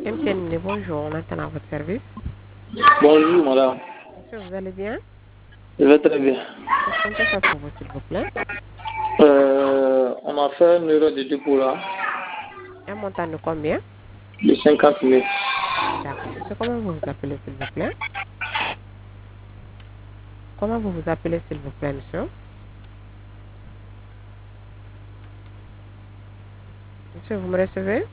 MTN, bonjour, on attend à votre service. Bonjour madame. Monsieur, vous allez bien? Je vais très bien. Qu'est-ce qu'on peut faire pour vous, s'il vous plaît? On a fait une erreur de dépôt là, Un montant de combien? de 50 000. D'accord. Monsieur, comment vous vous appelez, s'il vous plaît? Comment vous vous appelez, s'il vous plaît, monsieur? Monsieur, vous me recevez?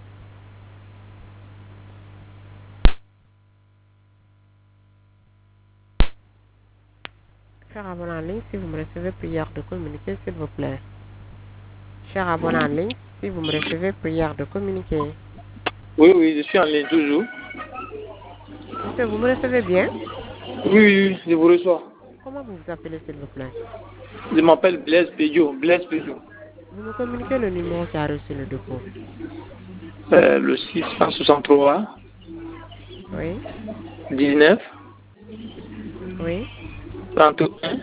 Cher abonné en ligne, si vous me recevez, prière de communiquer, s'il vous plaît. Cher abonné en ligne, si vous me recevez, prière de communiquer. Oui, oui, je suis en ligne toujours. Monsieur, vous me recevez bien? Oui, oui, oui, je vous reçois. Comment vous vous appelez, s'il vous plaît? Je m'appelle Blaise Pédio. Blaise Pédio. Vous me communiquez le numéro qui a reçu le dépôt. Le 663 Oui, 19 oui, 31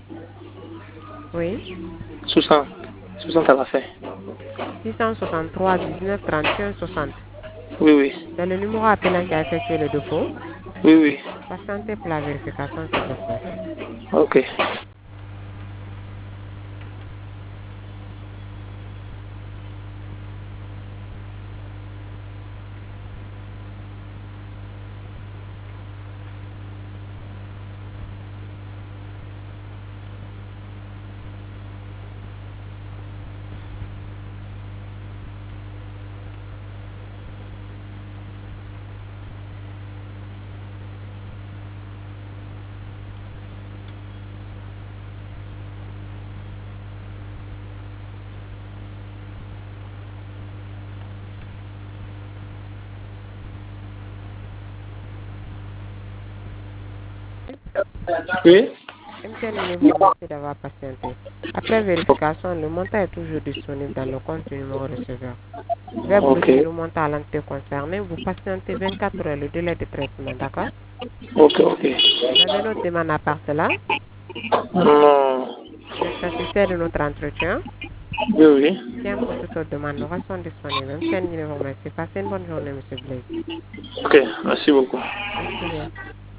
oui. 60. 60 à la fin. 663 19 31 60. Oui, oui. C'est le numéro appelant qui a effectué le dépôt. Oui, oui. Patientez pour la vérification, s'il vous plaît. Ok. Oui. MTN vous remercie d'avoir patienté. Après vérification, le montant est toujours disponible dans le compte du numéro receveur. Je vais Ok. bloquer le montant à l'entité concernée. Vous patientez 24 heures le délai de traitement, d'accord? Ok, ok. Vous avez notre demande à part cela? Non. Vous êtes satisfait de notre entretien? Oui, oui. Bien, pour toute autre demande, nous restons disponibles. MTN vous remercie. Passez une bonne journée, monsieur Blaise. Ok, merci beaucoup. Merci bien.